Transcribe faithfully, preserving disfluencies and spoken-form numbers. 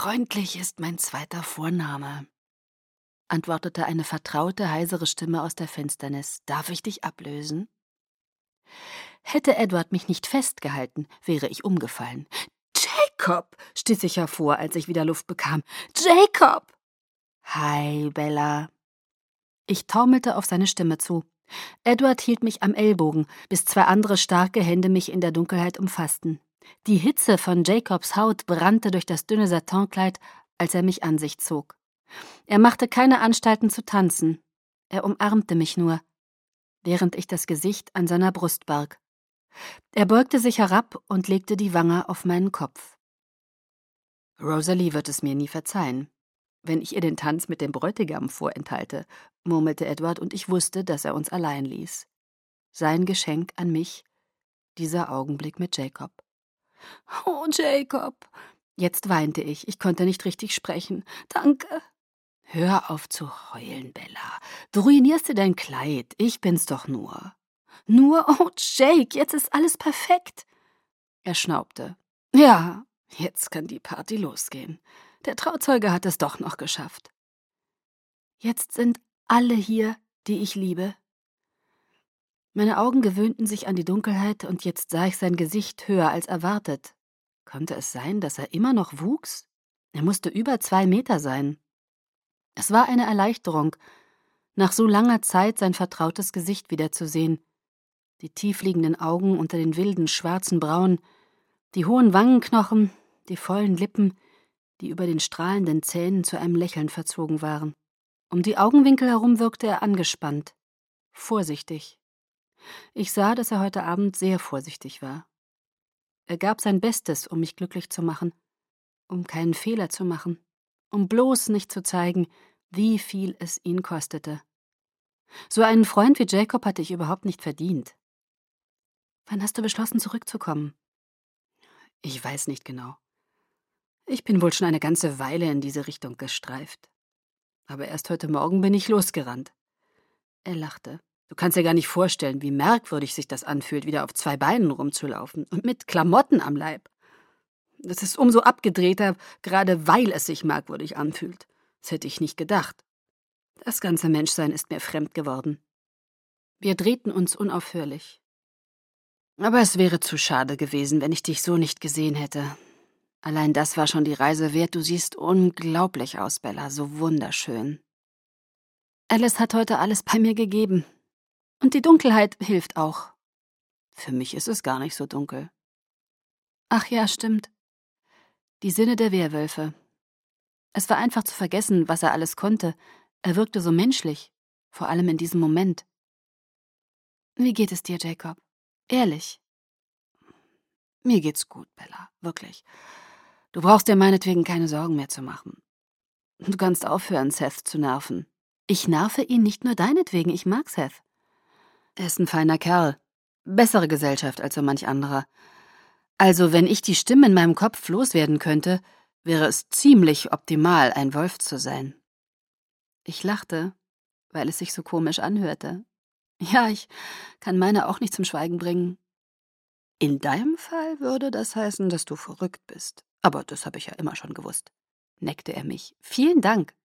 Freundlich ist mein zweiter Vorname, antwortete eine vertraute, heisere Stimme aus der Finsternis. Darf ich dich ablösen? Hätte Edward mich nicht festgehalten, wäre ich umgefallen. »Jacob«, stieß ich hervor, als ich wieder Luft bekam. »Jacob!« »Hi, Bella.« Ich taumelte auf seine Stimme zu. Edward hielt mich am Ellbogen, bis zwei andere starke Hände mich in der Dunkelheit umfassten. Die Hitze von Jacobs Haut brannte durch das dünne Satinkleid, als er mich an sich zog. Er machte keine Anstalten zu tanzen. Er umarmte mich nur, während ich das Gesicht an seiner Brust barg. Er beugte sich herab und legte die Wange auf meinen Kopf. Rosalie wird es mir nie verzeihen, wenn ich ihr den Tanz mit dem Bräutigam vorenthalte, murmelte Edward, und ich wusste, dass er uns allein ließ. Sein Geschenk an mich, dieser Augenblick mit Jacob. »Oh, Jacob!« Jetzt weinte ich, ich konnte nicht richtig sprechen. »Danke!« »Hör auf zu heulen, Bella. Du ruinierst dir dein Kleid, ich bin's doch nur.« »Nur? Oh, Jake, jetzt ist alles perfekt!« Er schnaubte. »Ja, jetzt kann die Party losgehen. Der Trauzeuge hat es doch noch geschafft.« »Jetzt sind alle hier, die ich liebe.« Meine Augen gewöhnten sich an die Dunkelheit, und jetzt sah ich sein Gesicht höher als erwartet. Konnte es sein, dass er immer noch wuchs? Er musste über zwei Meter sein. Es war eine Erleichterung, nach so langer Zeit sein vertrautes Gesicht wiederzusehen. Die tiefliegenden Augen unter den wilden, schwarzen Brauen, die hohen Wangenknochen, die vollen Lippen, die über den strahlenden Zähnen zu einem Lächeln verzogen waren. Um die Augenwinkel herum wirkte er angespannt, vorsichtig. Ich sah, dass er heute Abend sehr vorsichtig war. Er gab sein Bestes, um mich glücklich zu machen, um keinen Fehler zu machen, um bloß nicht zu zeigen, wie viel es ihn kostete. So einen Freund wie Jacob hatte ich überhaupt nicht verdient. »Wann hast du beschlossen, zurückzukommen?« »Ich weiß nicht genau. Ich bin wohl schon eine ganze Weile in diese Richtung gestreift. Aber erst heute Morgen bin ich losgerannt.« Er lachte. »Du kannst dir gar nicht vorstellen, wie merkwürdig sich das anfühlt, wieder auf zwei Beinen rumzulaufen und mit Klamotten am Leib. Das ist umso abgedrehter, gerade weil es sich merkwürdig anfühlt. Das hätte ich nicht gedacht. Das ganze Menschsein ist mir fremd geworden.« Wir drehten uns unaufhörlich. »Aber es wäre zu schade gewesen, wenn ich dich so nicht gesehen hätte. Allein das war schon die Reise wert. Du siehst unglaublich aus, Bella, so wunderschön. Alice hat heute alles bei mir gegeben. Und die Dunkelheit hilft auch. Für mich ist es gar nicht so dunkel.« »Ach ja, stimmt. Die Sinne der Werwölfe. Es war einfach zu vergessen, was er alles konnte. Er wirkte so menschlich, vor allem in diesem Moment.« »Wie geht es dir, Jacob? Ehrlich?« »Mir geht's gut, Bella, wirklich. Du brauchst dir meinetwegen keine Sorgen mehr zu machen. Du kannst aufhören, Seth zu nerven.« »Ich nerve ihn nicht nur deinetwegen, ich mag Seth. Er ist ein feiner Kerl. Bessere Gesellschaft als so manch anderer. Also, wenn ich die Stimme in meinem Kopf loswerden könnte, wäre es ziemlich optimal, ein Wolf zu sein.« Ich lachte, weil es sich so komisch anhörte. »Ja, ich kann meine auch nicht zum Schweigen bringen.« »In deinem Fall würde das heißen, dass du verrückt bist. Aber das habe ich ja immer schon gewusst«, neckte er mich. »Vielen Dank.«